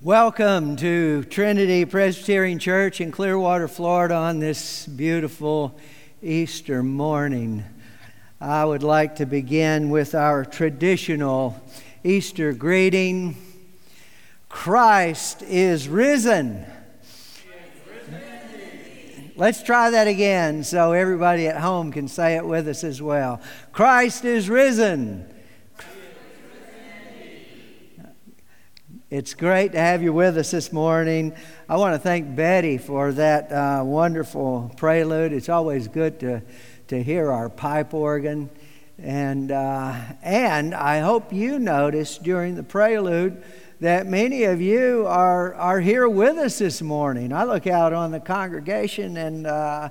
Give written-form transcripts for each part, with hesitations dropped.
Welcome to Trinity Presbyterian Church in Clearwater, Florida on this beautiful Easter morning. I would like to begin with our traditional Easter greeting. Christ is risen. Let's try that again so everybody at home can say it with us as well. Christ is risen. It's great to have you with us this morning. I want to thank Betty for that wonderful prelude. It's always good to hear our pipe organ. And I hope you noticed during the prelude that many of you are here with us this morning. I look out on the congregation and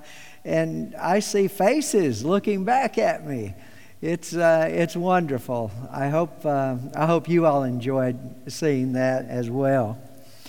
I see faces looking back at me. It's wonderful. I hope you all enjoyed seeing that as well.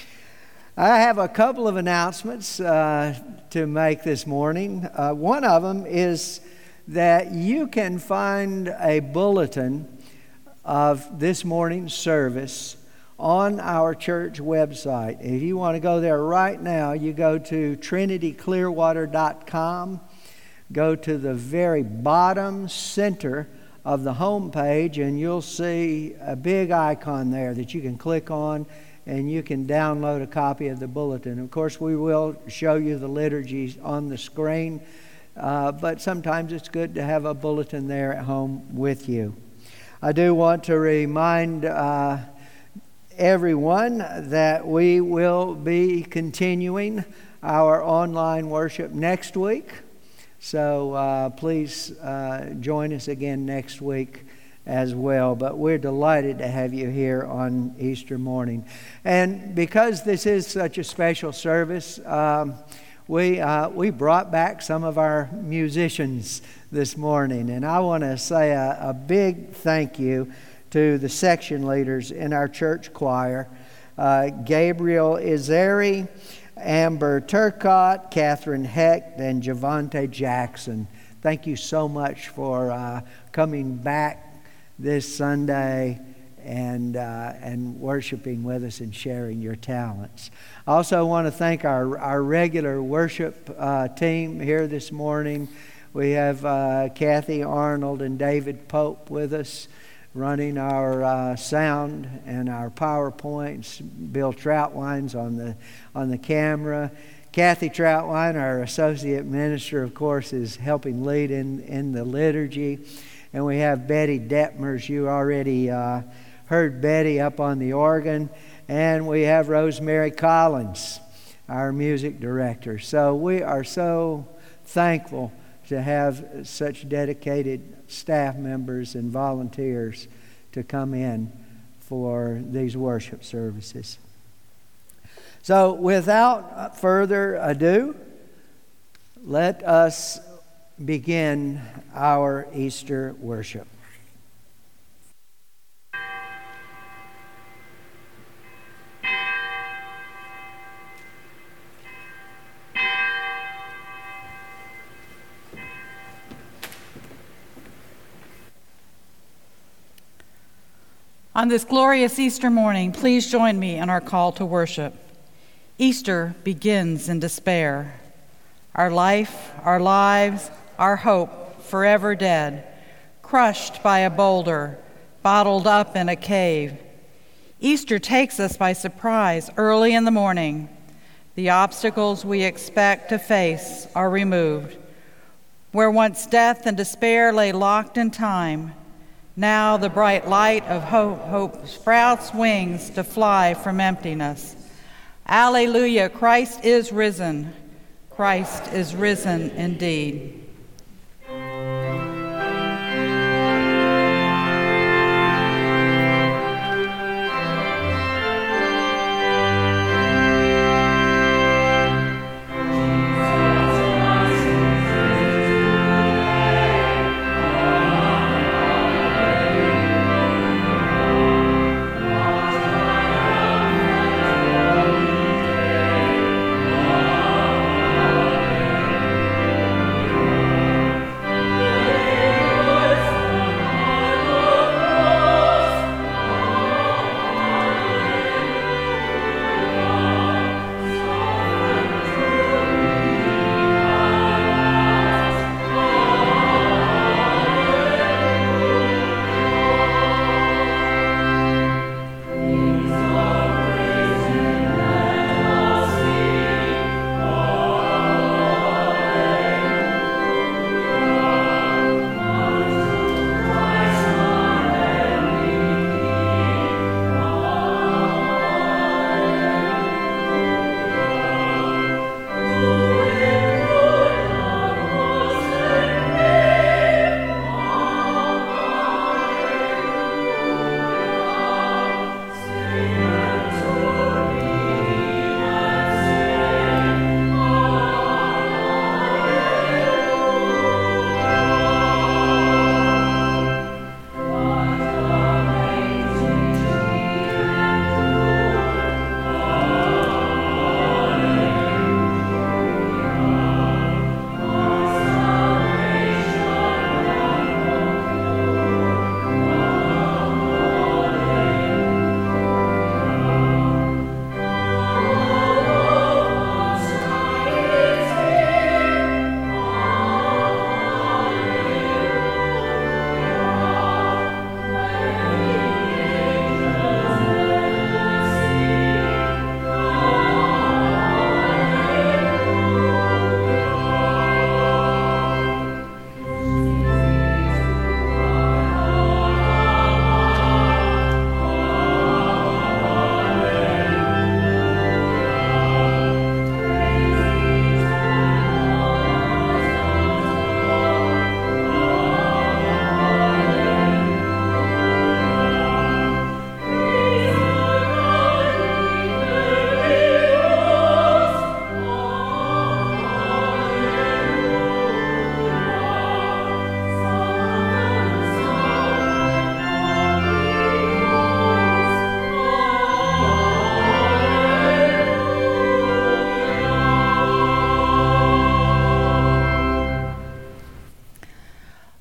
I have a couple of announcements to make this morning. One of them is that you can find a bulletin of this morning's service on our church website. If you want to go there right now, you go to trinityclearwater.com. Go to the very bottom center of the home page and you'll see a big icon there that you can click on and you can download a copy of the bulletin. Of course, we will show you the liturgies on the screen, but sometimes it's good to have a bulletin there at home with you. I do want to remind everyone that we will be continuing our online worship next week. So please join us again next week as well. But we're delighted to have you here on Easter morning. And because this is such a special service, we brought back some of our musicians this morning. And I want to say a big thank you to the section leaders in our church choir, Gabriel Izeri, Amber Turcott, Catherine Hecht, and Javante Jackson. Thank you so much for coming back this Sunday and worshiping with us and sharing your talents. I also want to thank our regular worship team here this morning. We have Kathy Arnold and David Pope with us, running our sound and our PowerPoints. Bill Troutwine's on the camera. Kathy Troutwine, our associate minister, of course, is helping lead in the liturgy. And we have Betty Detmers. You already heard Betty up on the organ. And we have Rosemary Collins, our music director. So we are so thankful to have such dedicated staff members and volunteers to come in for these worship services. So without further ado, let us begin our Easter worship. On this glorious Easter morning, please join me in our call to worship. Easter begins in despair. Our life, our lives, our hope, forever dead, crushed by a boulder, bottled up in a cave. Easter takes us by surprise early in the morning. The obstacles we expect to face are removed. Where once death and despair lay locked in time, now the bright light of hope sprouts wings to fly from emptiness. Alleluia, Christ is risen. Christ is risen indeed.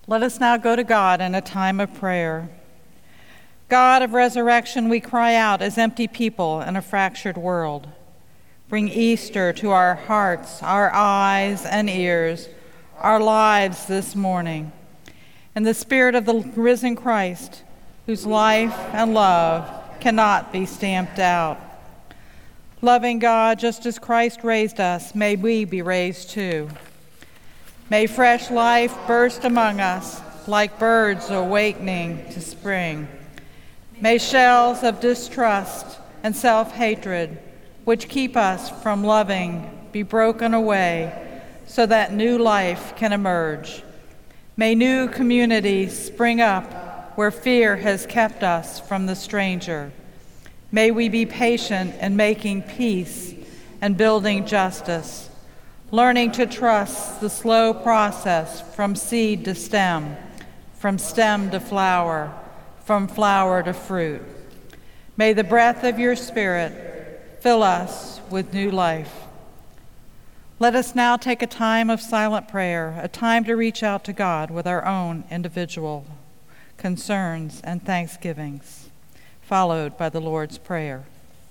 Let us now go to God in a time of prayer. God of resurrection, we cry out as empty people in a fractured world. Bring Easter to our hearts, our eyes and ears, our lives this morning. In the spirit of the risen Christ, whose life and love cannot be stamped out. Loving God, just as Christ raised us, may we be raised too. May fresh life burst among us like birds awakening to spring. May shells of distrust and self-hatred, which keep us from loving, be broken away so that new life can emerge. May new communities spring up where fear has kept us from the stranger. May we be patient in making peace and building justice, learning to trust the slow process from seed to stem, from stem to flower, from flower to fruit. May the breath of your Spirit fill us with new life. Let us now take a time of silent prayer, a time to reach out to God with our own individual concerns and thanksgivings, followed by the Lord's Prayer.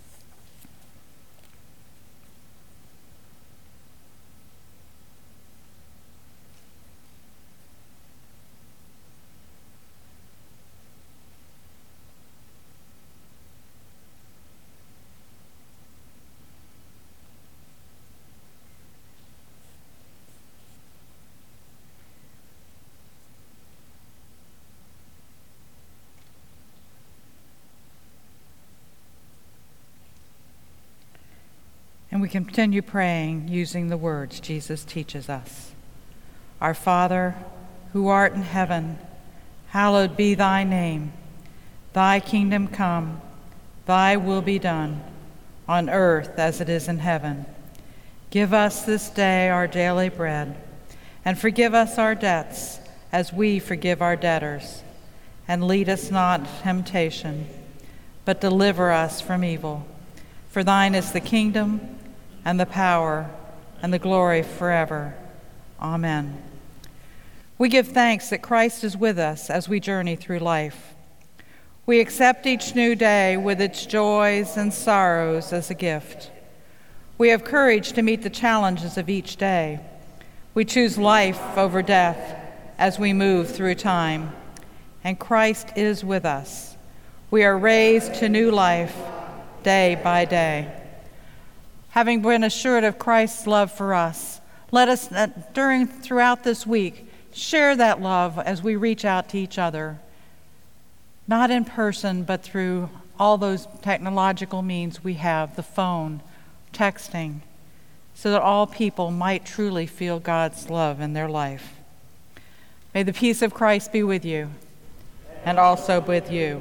And we continue praying using the words Jesus teaches us. Our Father, who art in heaven, hallowed be thy name. Thy kingdom come, thy will be done, on earth as it is in heaven. Give us this day our daily bread, and forgive us our debts as we forgive our debtors. And lead us not into temptation, but deliver us from evil. For thine is the kingdom, and the power, and the glory forever. Amen. We give thanks that Christ is with us as we journey through life. We accept each new day with its joys and sorrows as a gift. We have courage to meet the challenges of each day. We choose life over death as we move through time. And Christ is with us. We are raised to new life day by day. Having been assured of Christ's love for us, let us, throughout this week, share that love as we reach out to each other, not in person, but through all those technological means we have, the phone, texting, so that all people might truly feel God's love in their life. May the peace of Christ be with you, and also with you.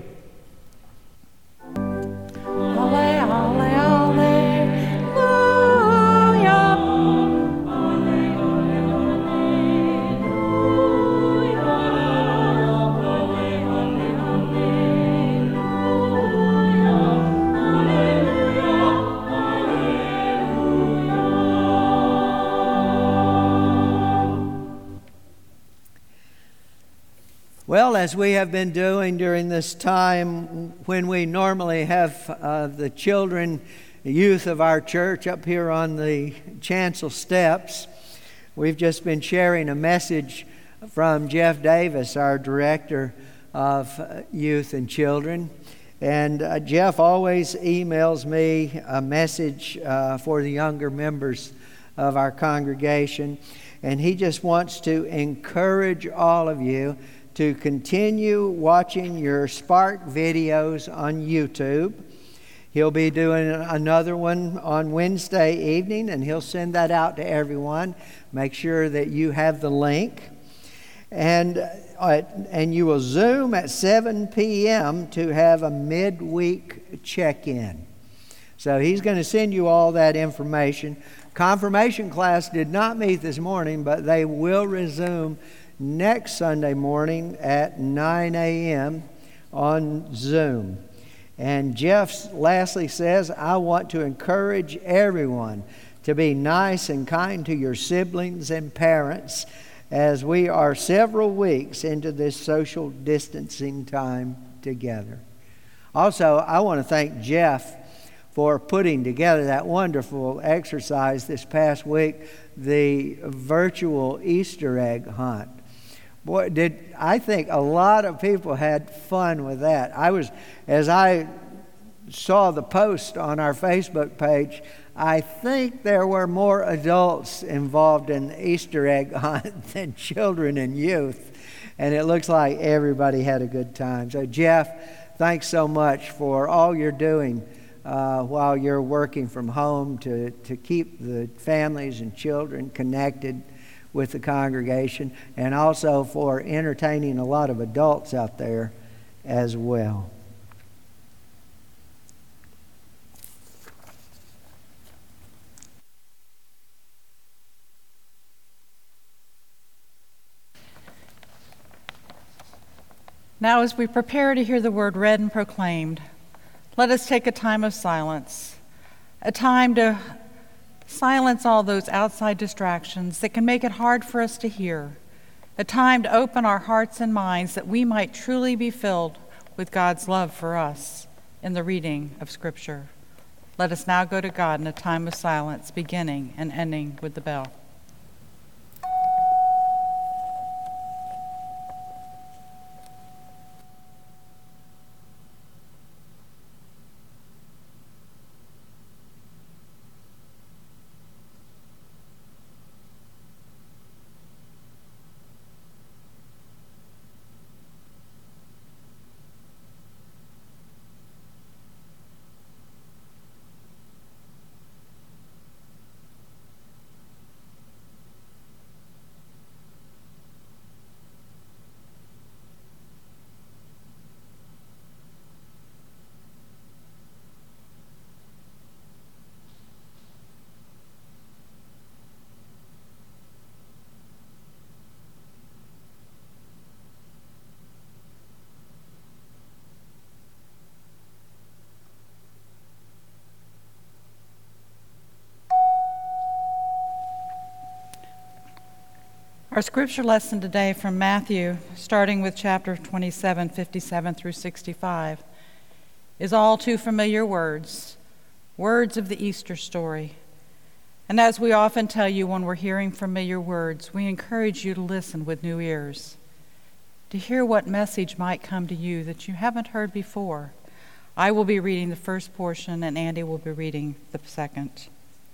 Well, as we have been doing during this time when we normally have the children, youth of our church up here on the chancel steps, we've just been sharing a message from Jeff Davis, our director of youth and children. And Jeff always emails me a message for the younger members of our congregation. And he just wants to encourage all of you to continue watching your Spark videos on YouTube. He'll be doing another one on Wednesday evening, and he'll send that out to everyone. Make sure that you have the link. And you will Zoom at 7 p.m. to have a midweek check-in. So he's going to send you all that information. Confirmation class did not meet this morning, but they will resume next Sunday morning at 9 a.m. on Zoom. And Jeff lastly says, I want to encourage everyone to be nice and kind to your siblings and parents as we are several weeks into this social distancing time together. Also, I want to thank Jeff for putting together that wonderful exercise this past week, the virtual Easter egg hunt. Boy, I think a lot of people had fun with that. As I saw the post on our Facebook page, I think there were more adults involved in the Easter egg hunt than children and youth. And it looks like everybody had a good time. So Jeff, thanks so much for all you're doing while you're working from home to keep the families and children connected with the congregation, and also for entertaining a lot of adults out there as well. Now, as we prepare to hear the word read and proclaimed, let us take a time of silence, a time to silence all those outside distractions that can make it hard for us to hear, a time to open our hearts and minds that we might truly be filled with God's love for us in the reading of Scripture. Let us now go to God in a time of silence, beginning and ending with the bell. Our scripture lesson today from Matthew, starting with chapter 27, 57 through 65, is all too familiar words of the Easter story. And as we often tell you when we're hearing familiar words, we encourage you to listen with new ears, to hear what message might come to you that you haven't heard before. I will be reading the first portion, and Andy will be reading the second.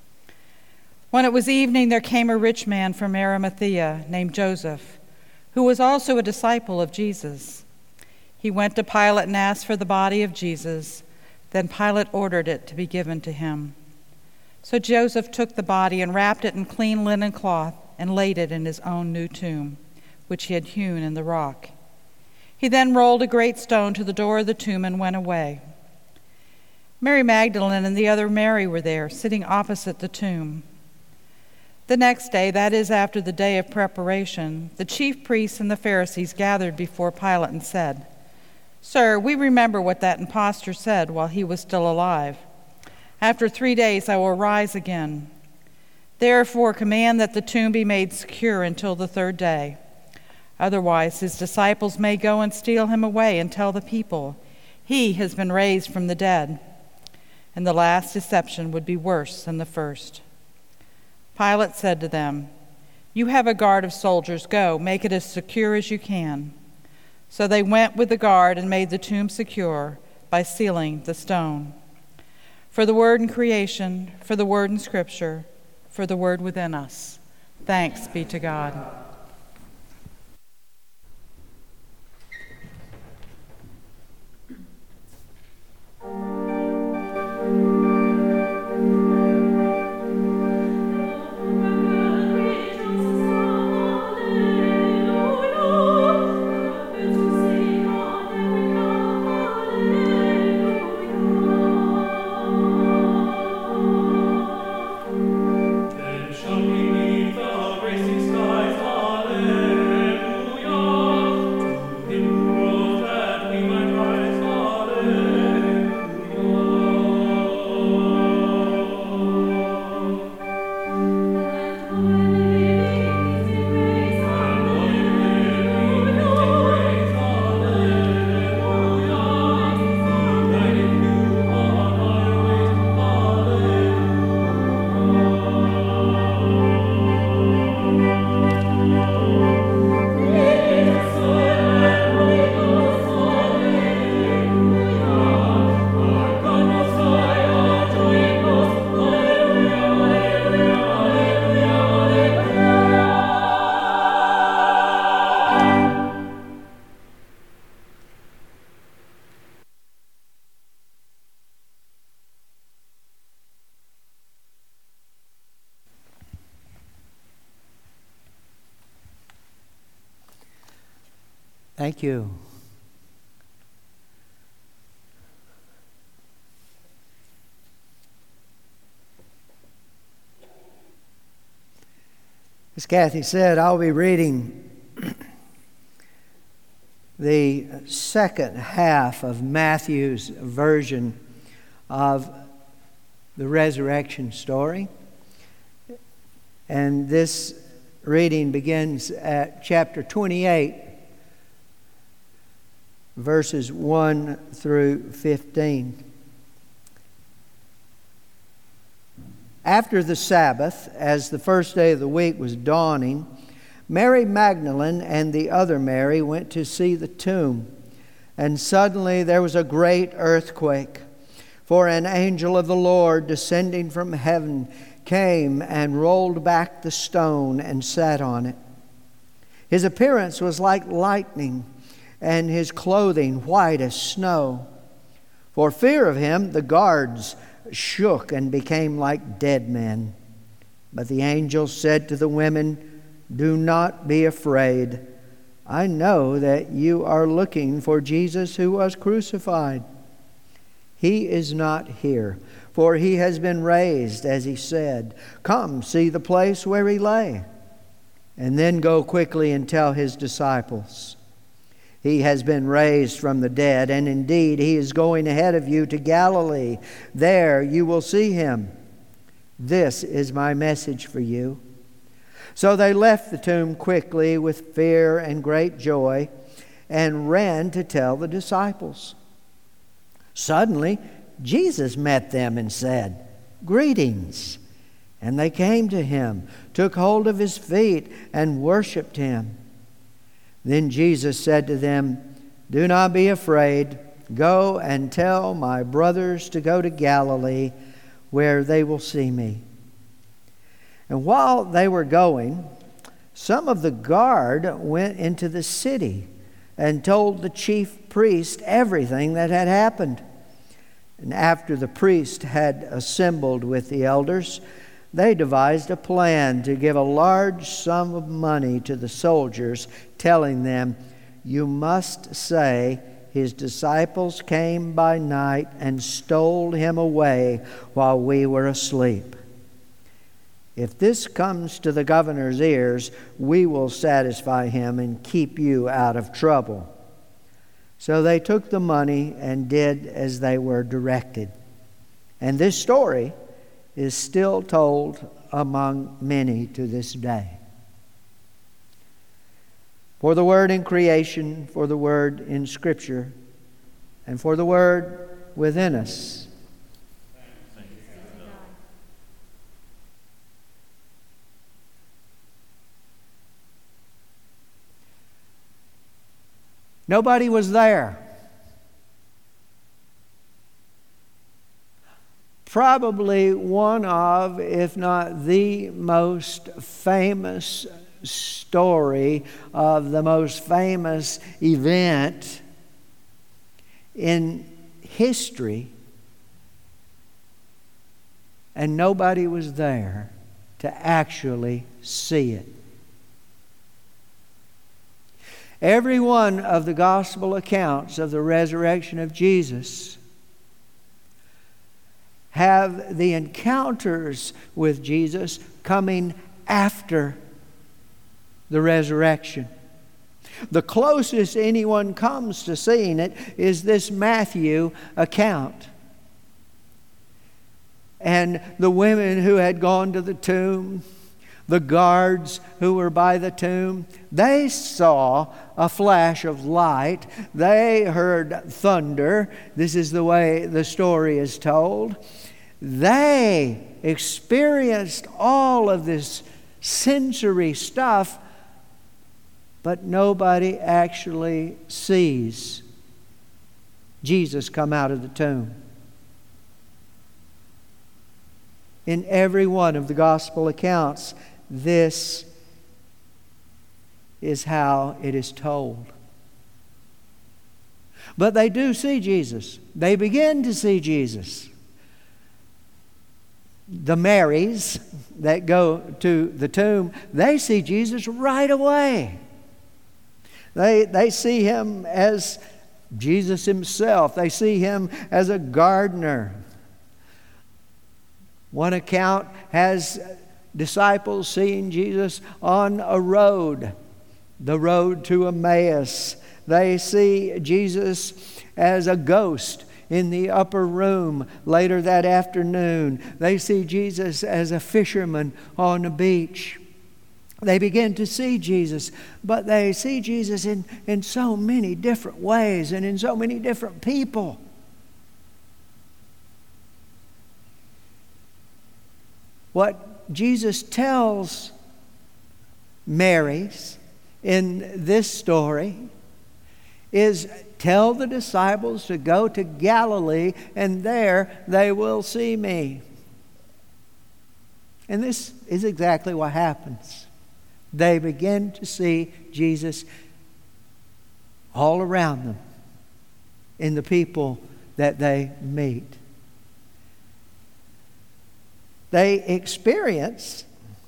When it was evening, there came a rich man from Arimathea named Joseph, who was also a disciple of Jesus. He went to Pilate and asked for the body of Jesus. Then Pilate ordered it to be given to him. So Joseph took the body and wrapped it in clean linen cloth and laid it in his own new tomb, which he had hewn in the rock. He then rolled a great stone to the door of the tomb and went away. Mary Magdalene and the other Mary were there, sitting opposite the tomb. The next day, that is after the day of preparation, the chief priests and the Pharisees gathered before Pilate and said, "Sir, we remember what that impostor said while he was still alive. After 3 days I will rise again. Therefore command that the tomb be made secure until the third day. Otherwise his disciples may go and steal him away and tell the people, 'He has been raised from the dead.' And the last deception would be worse than the first." Pilate said to them, "You have a guard of soldiers. Go, make it as secure as you can." So they went with the guard and made the tomb secure by sealing the stone. For the word in creation, for the word in Scripture, for the word within us. Thanks be to God. Then shall we meet the racing skies Thank you. As Kathy said, I'll be reading the second half of Matthew's version of the resurrection story. And this reading begins at chapter 28, verses 1 through 15. After the Sabbath, as the first day of the week was dawning, Mary Magdalene and the other Mary went to see the tomb. And suddenly there was a great earthquake, for an angel of the Lord descending from heaven came and rolled back the stone and sat on it. His appearance was like lightning, and his clothing white as snow. For fear of him, the guards shook and became like dead men. But the angel said to the women, "Do not be afraid. I know that you are looking for Jesus who was crucified. He is not here, for he has been raised, as he said. Come, see the place where he lay, and then go quickly and tell his disciples. He has been raised from the dead, and indeed he is going ahead of you to Galilee. There you will see him. This is my message for you." So they left the tomb quickly with fear and great joy and ran to tell the disciples. Suddenly Jesus met them and said, "Greetings." And they came to him, took hold of his feet, and worshipped him. Then Jesus said to them, "Do not be afraid. Go and tell my brothers to go to Galilee, where they will see me." And while they were going, some of the guard went into the city and told the chief priest everything that had happened. And after the priest had assembled with the elders, they devised a plan to give a large sum of money to the soldiers, telling them, "You must say, 'His disciples came by night and stole him away while we were asleep.' If this comes to the governor's ears, we will satisfy him and keep you out of trouble." So they took the money and did as they were directed. And this story is still told among many to this day. For the word in creation, for the word in Scripture, and for the word within us. Nobody was there. Probably one of, if not the most famous story of the most famous event in history, and nobody was there to actually see it. Every one of the gospel accounts of the resurrection of Jesus have the encounters with Jesus coming after the resurrection. The closest anyone comes to seeing it is this Matthew account. And the women who had gone to the tomb, the guards who were by the tomb, they saw a flash of light. They heard thunder. This is the way the story is told. They experienced all of this sensory stuff, but nobody actually sees Jesus come out of the tomb. In every one of the gospel accounts, this is how it is told. But they do see Jesus. They begin to see Jesus. The Marys that go to the tomb, they see Jesus right away. They see him as Jesus himself. They see him as a gardener. One account has disciples seeing Jesus on a road, the road to Emmaus. They see Jesus as a ghost in the upper room later that afternoon. They see Jesus as a fisherman on the beach. They begin to see Jesus, but they see Jesus in so many different ways and in so many different people. What Jesus tells Mary's in this story is, tell the disciples to go to Galilee, and there they will see me. And this is exactly what happens. They begin to see Jesus all around them in the people that they meet. They experience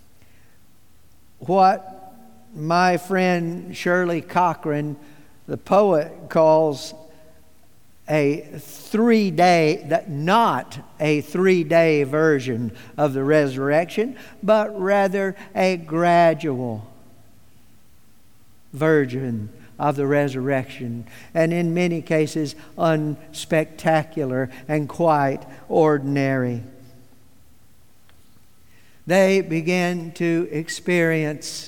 what my friend Shirley Cochran, the poet, calls a 3-day, not a 3-day version of the resurrection, but rather a gradual version of the resurrection, and in many cases unspectacular and quite ordinary. They began to experience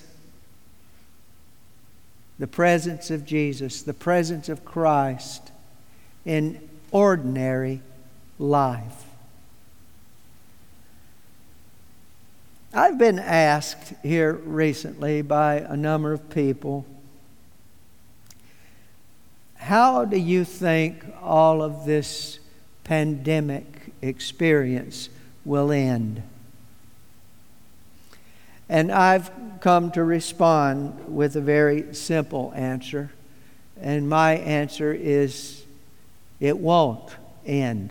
the presence of Jesus, the presence of Christ in ordinary life. I've been asked here recently by a number of people, how do you think all of this pandemic experience will end? And I've come to respond with a very simple answer. And my answer is, it won't end.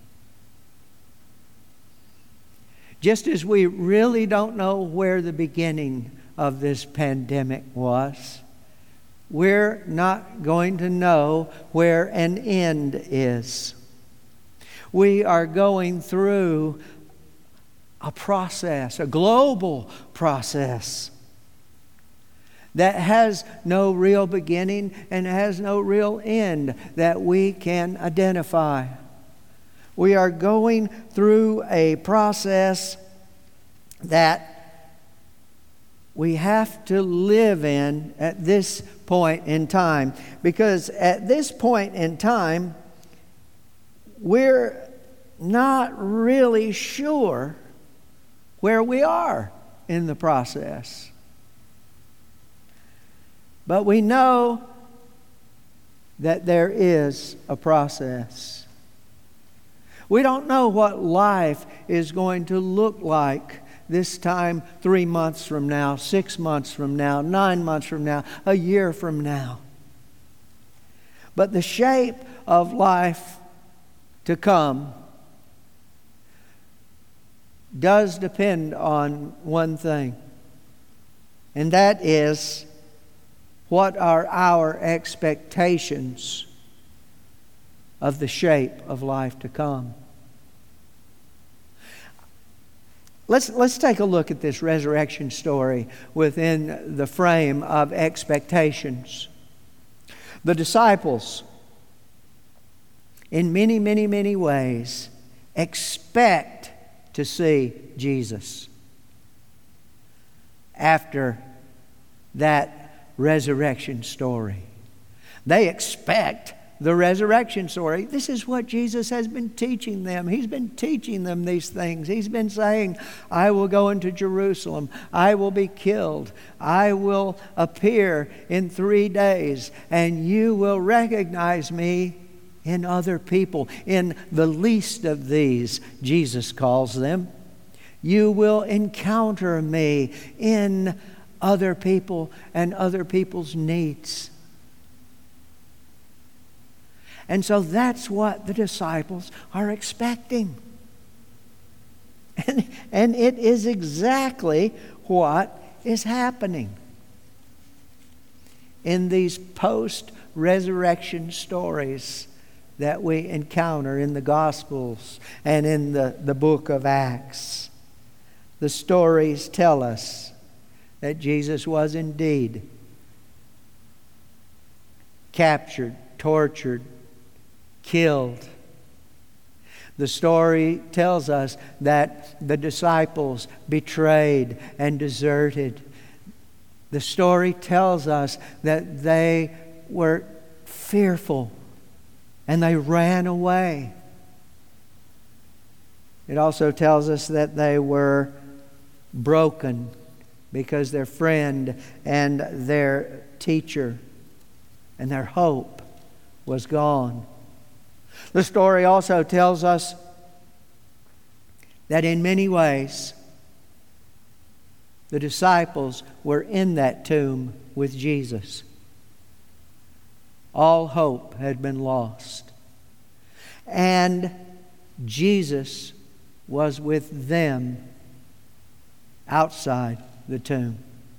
Just as we really don't know where the beginning of this pandemic was, we're not going to know where an end is. We are going through a process, a global process that has no real beginning and has no real end that we can identify. We are going through a process that we have to live in at this point in time, because at this point in time, we're not really sure where we are in the process. But we know that there is a process. We don't know what life is going to look like this time 3 months from now, 6 months from now, 9 months from now, a year from now. But the shape of life to come does depend on one thing, and that is, what are our expectations of the shape of life to come? Let's take a look at this resurrection story within the frame of expectations. The disciples, in many, many, many ways, expect to see Jesus after that resurrection story. They expect the resurrection story. This is what Jesus has been teaching them. He's been teaching them these things. He's been saying, I will go into Jerusalem. I will be killed. I will appear in 3 days, and you will recognize me in other people, in the least of these, Jesus calls them. You will encounter me in other people and other people's needs. And so that's what the disciples are expecting. And it is exactly what is happening. in these post-resurrection stories that we encounter in the Gospels and in the book of Acts. The stories tell us that Jesus was indeed captured, tortured, killed. The story tells us that the disciples betrayed and deserted. The story tells us that they were fearful and they ran away. It also tells us that they were broken because their friend and their teacher and their hope was gone. The story also tells us that in many ways the disciples were in that tomb with Jesus. All hope had been lost. And Jesus was with them outside the tomb.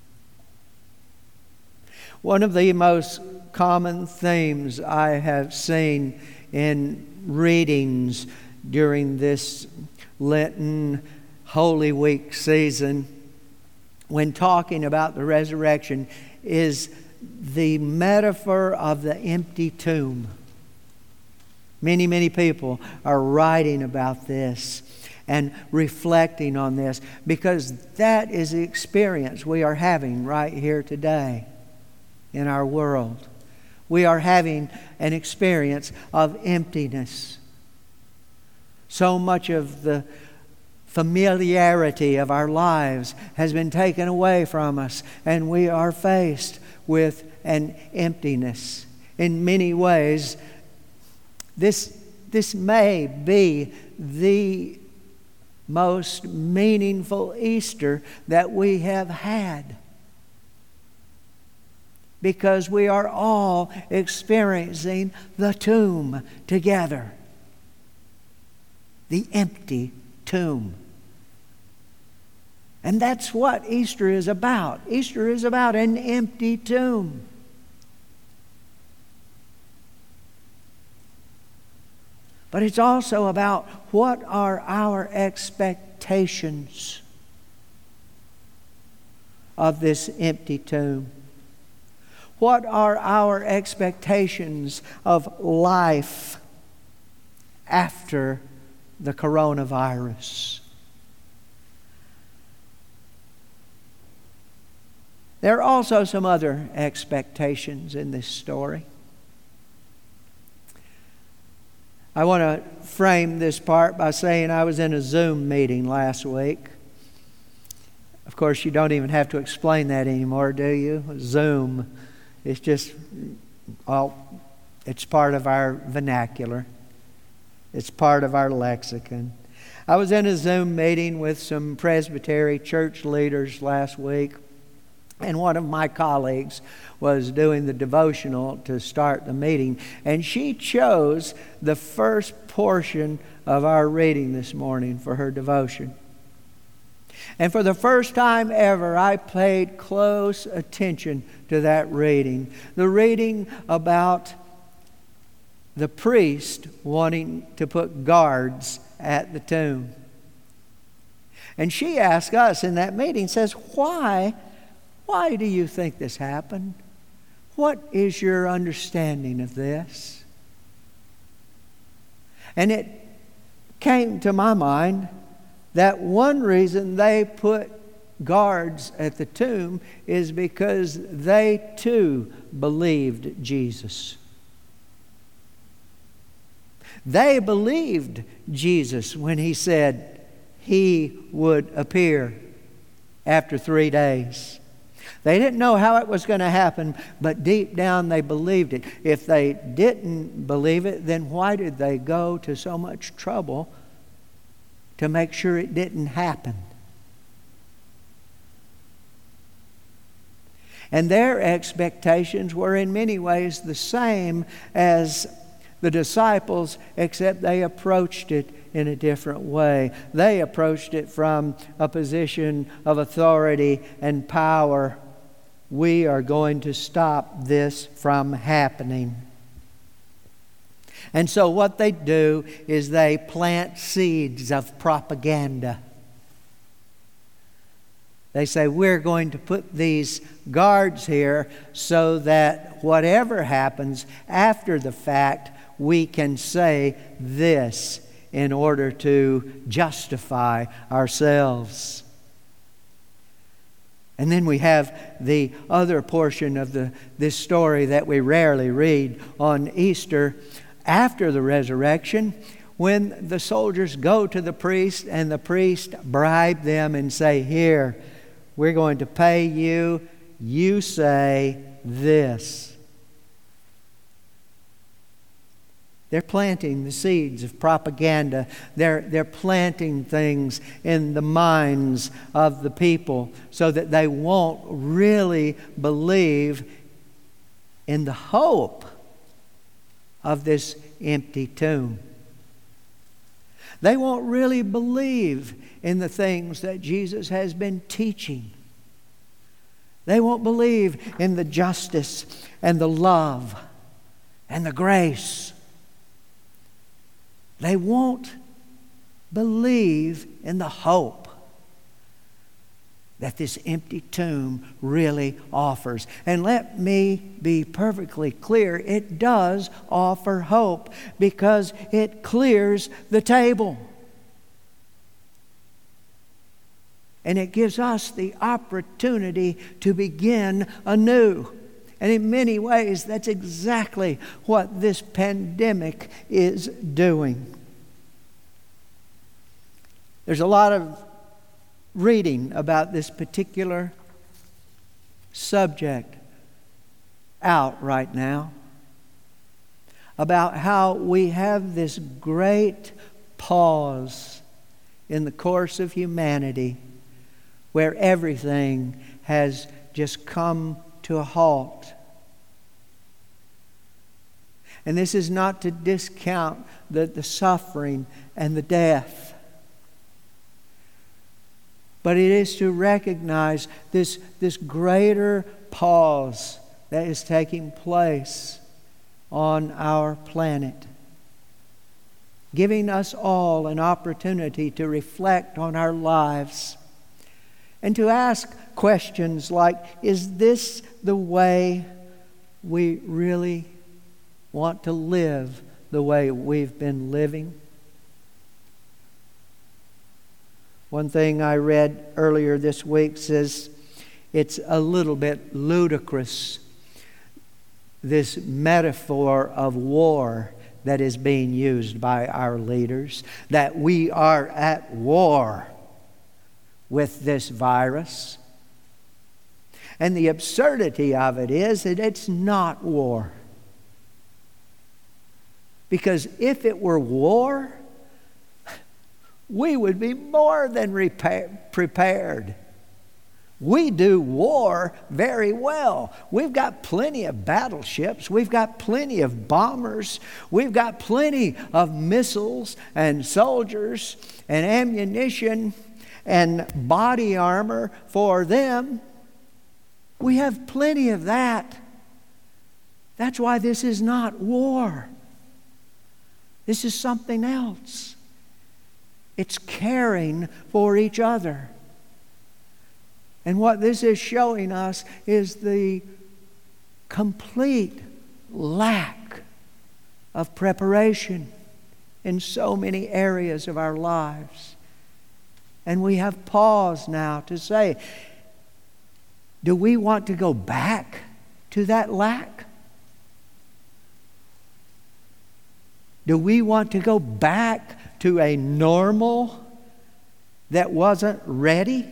One of the most common themes I have seen in readings during this Lenten Holy Week season when talking about the resurrection is the metaphor of the empty tomb. Many people are writing about this and reflecting on this because that is the experience we are having right here today in our world. We are having an experience of emptiness. So much of the familiarity of our lives has been taken away from us, and we are faced with an emptiness. In many ways, this may be the most meaningful Easter that we have had, because we are all experiencing the tomb together. The empty tomb. And that's what Easter is about. Easter is about an empty tomb. But it's also about what are our expectations of this empty tomb. What are our expectations of life after the coronavirus? There are also some other expectations in this story. I want to frame this part by saying I was in a Zoom meeting last week. Of course, you don't even have to explain that anymore, do you? Zoom. It's just, it's part of our vernacular. It's part of our lexicon. I was in a Zoom meeting with some Presbytery church leaders last week, and one of my colleagues was doing the devotional to start the meeting, and she chose the first portion of our reading this morning for her devotion. And for the first time ever, I paid close attention to that reading. The reading about the priest wanting to put guards at the tomb. And she asked us in that meeting, says, why do you think this happened? What is your understanding of this? And it came to my mind that one reason they put guards at the tomb is because they too believed Jesus. They believed Jesus when he said he would appear after 3 days. They didn't know how it was going to happen, but deep down they believed it. If they didn't believe it, then why did they go to so much trouble to make sure it didn't happen? And their expectations were in many ways the same as the disciples, except they approached it in a different way. They approached it from a position of authority and power we are going to stop this from happening. And so what they do is they plant seeds of propaganda. They say, we're going to put these guards here so that whatever happens after the fact, we can say this in order to justify ourselves. And then we have the other portion of this story that we rarely read on Easter. After the resurrection, when the soldiers go to the priest and the priest bribe them and say, here, we're going to pay you, you say this. They're planting the seeds of propaganda. They're planting things in the minds of the people so that they won't really believe in the hope of this empty tomb. They won't really believe in the things that Jesus has been teaching. They won't believe in the justice and the love and the grace. They won't believe in the hope that this empty tomb really offers. And let me be perfectly clear, it does offer hope because it clears the table. And it gives us the opportunity to begin anew. And in many ways, that's exactly what this pandemic is doing. There's a lot of reading about this particular subject out right now, about how we have this great pause in the course of humanity where everything has just come to a halt. And this is not to discount the suffering and the death, but it is to recognize this greater pause that is taking place on our planet, giving us all an opportunity to reflect on our lives and to ask questions like, is this the way we really want to live the way we've been living? One thing I read earlier this week says it's a little bit ludicrous, this metaphor of war that is being used by our leaders, that we are at war with this virus. And the absurdity of it is that it's not war. Because if it were war, we would be more than prepared. We do war very well. We've got plenty of battleships. We've got plenty of bombers. We've got plenty of missiles and soldiers and ammunition and body armor for them. We have plenty of that. That's why this is not war. This is something else. It's caring for each other. And what this is showing us is the complete lack of preparation in so many areas of our lives. And we have pause now to say, do we want to go back to that lack? Do we want to go back to a normal that wasn't ready?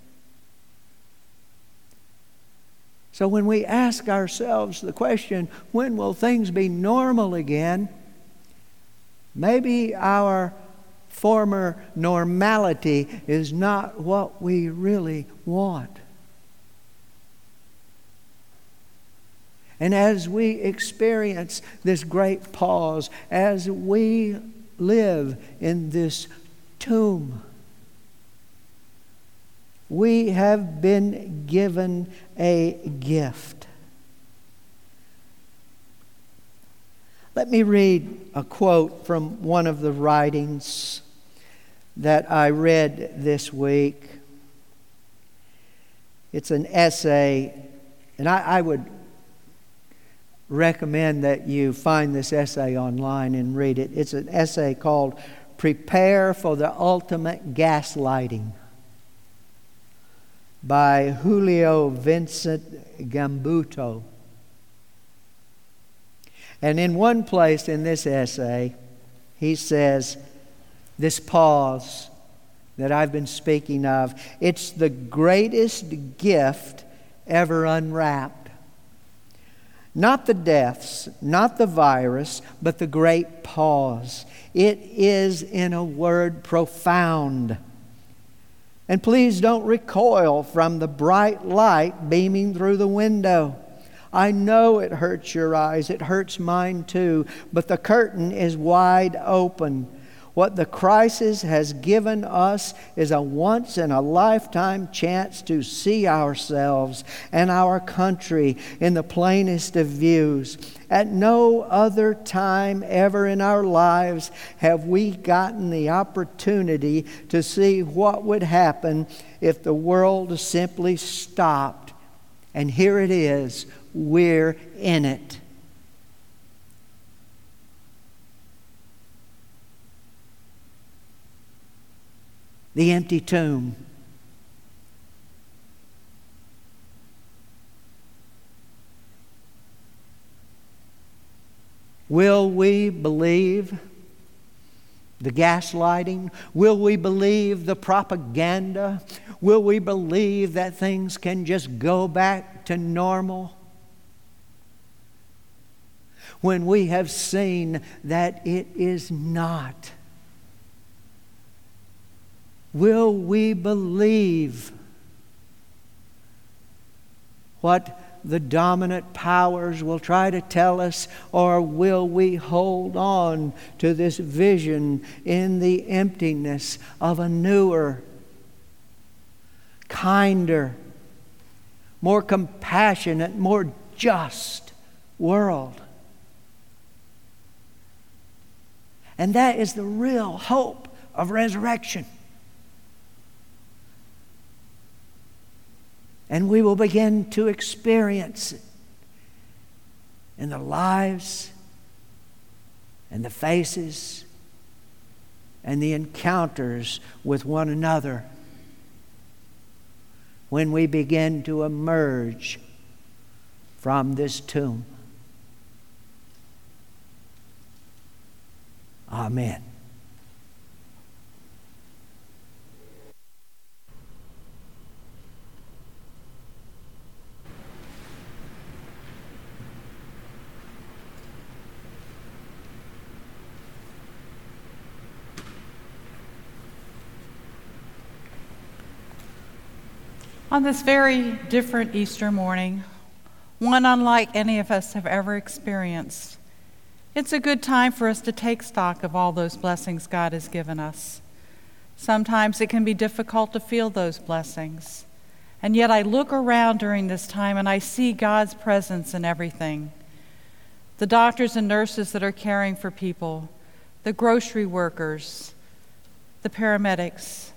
So when we ask ourselves the question, when will things be normal again? Maybe our former normality is not what we really want. And as we experience this great pause, as we live in this tomb, We have been given a gift. Let me read a quote from one of the writings that I read this week. It's an essay, and I would recommend that you find this essay online and read it. It's an essay called "Prepare for the Ultimate Gaslighting" by Julio Vincent Gambuto. And in one place in this essay, he says, this pause that I've been speaking of, it's the greatest gift ever unwrapped. Not the deaths, not the virus, but the great pause. It is, in a word, profound. And please don't recoil from the bright light beaming through the window. I know it hurts your eyes. It hurts mine too. But the curtain is wide open. What the crisis has given us is a once-in-a-lifetime chance to see ourselves and our country in the plainest of views. At no other time ever in our lives have we gotten the opportunity to see what would happen if the world simply stopped. And here it is. We're in it. The empty tomb. Will we believe the gaslighting? Will we believe the propaganda? Will we believe that things can just go back to normal? When we have seen that it is not. Will we believe what the dominant powers will try to tell us, or will we hold on to this vision in the emptiness of a newer, kinder, more compassionate, more just world? And that is the real hope of resurrection. And we will begin to experience it in the lives and the faces and the encounters with one another when we begin to emerge from this tomb. Amen. On this very different Easter morning, one unlike any of us have ever experienced, it's a good time for us to take stock of all those blessings God has given us. Sometimes it can be difficult to feel those blessings, and yet I look around during this time and I see God's presence in everything. The doctors and nurses that are caring for people, the grocery workers, the paramedics,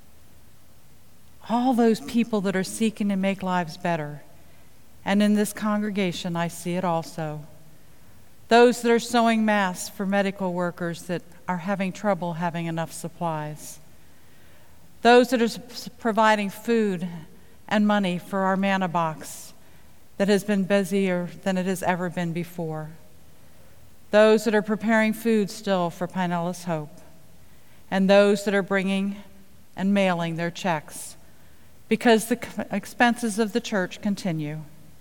all those people that are seeking to make lives better. And in this congregation, I see it also. Those that are sewing masks for medical workers that are having trouble having enough supplies. Those that are providing food and money for our manna box that has been busier than it has ever been before. Those that are preparing food still for Pinellas Hope. And those that are bringing and mailing their checks, because the expenses of the church continue.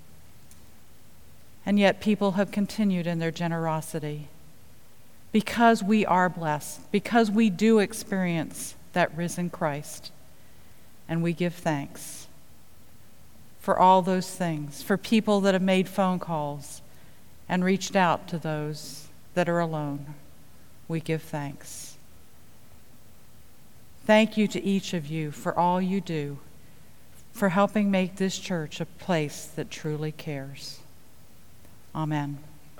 And yet people have continued in their generosity because we are blessed, because we do experience that risen Christ. And we give thanks for all those things, for people that have made phone calls and reached out to those that are alone. We give thanks. Thank you to each of you for all you do for helping make this church a place that truly cares. Amen.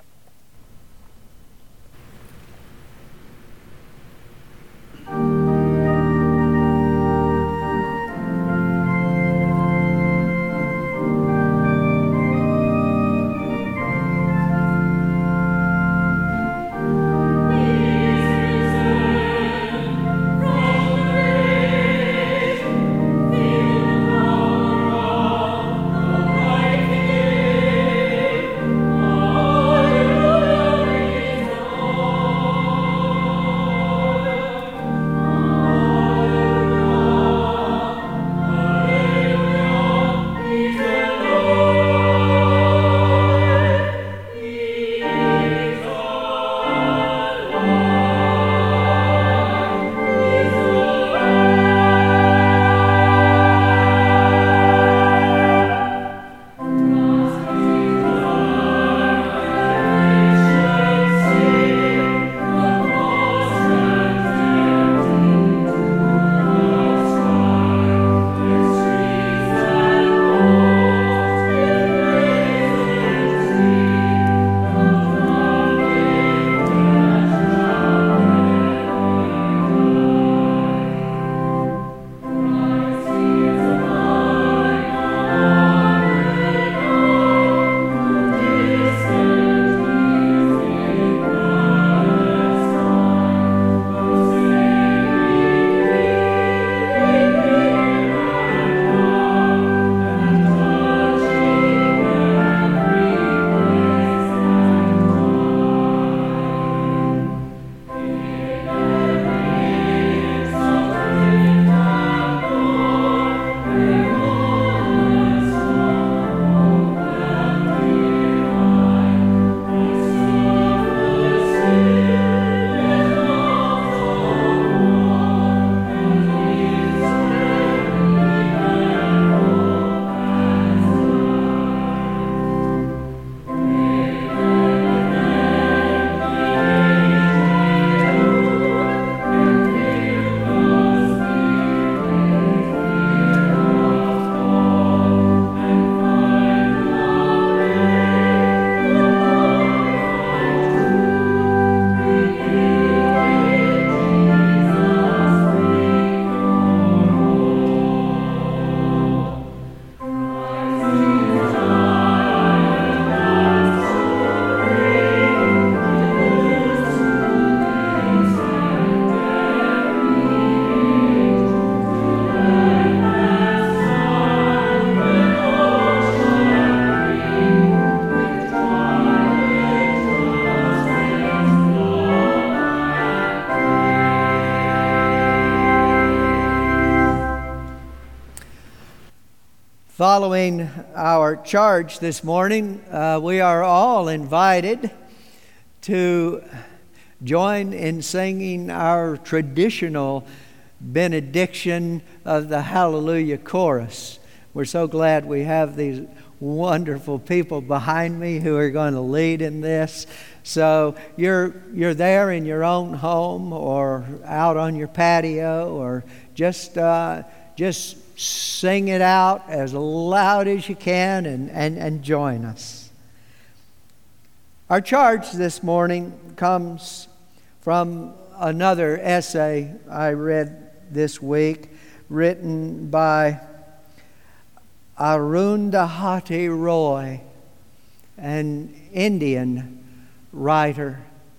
Following our charge this morning, we are all invited to join in singing our traditional benediction of the Hallelujah Chorus. We're so glad we have these wonderful people behind me who are going to lead in this. So you're there in your own home or out on your patio, or just sing it out as loud as you can and join us. Our charge this morning comes from another essay I read this week, written by Arundhati Roy, an Indian writer.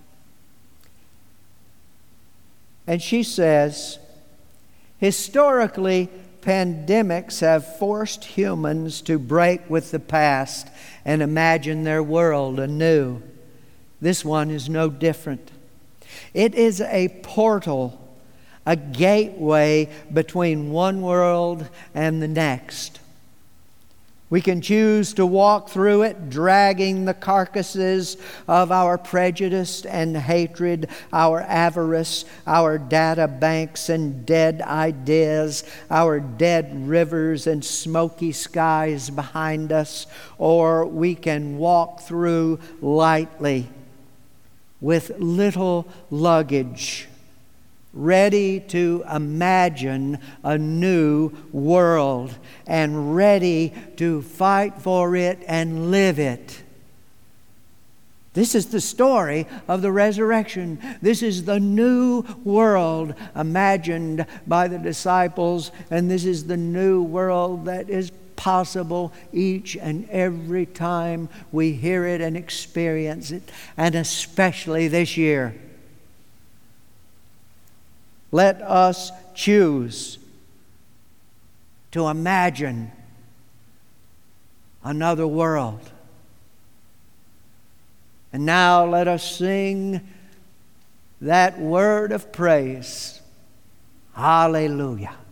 And she says, historically, pandemics have forced humans to break with the past and imagine their world anew. This one is no different. It is a portal, a gateway between one world and the next. We can choose to walk through it, dragging the carcasses of our prejudice and hatred, our avarice, our data banks and dead ideas, our dead rivers and smoky skies behind us, or we can walk through lightly with little luggage, ready to imagine a new world and ready to fight for it and live it. This is the story of the resurrection. This is the new world imagined by the disciples, and this is the new world that is possible each and every time we hear it and experience it, and especially this year. Let us choose to imagine another world. And now let us sing that word of praise. Hallelujah.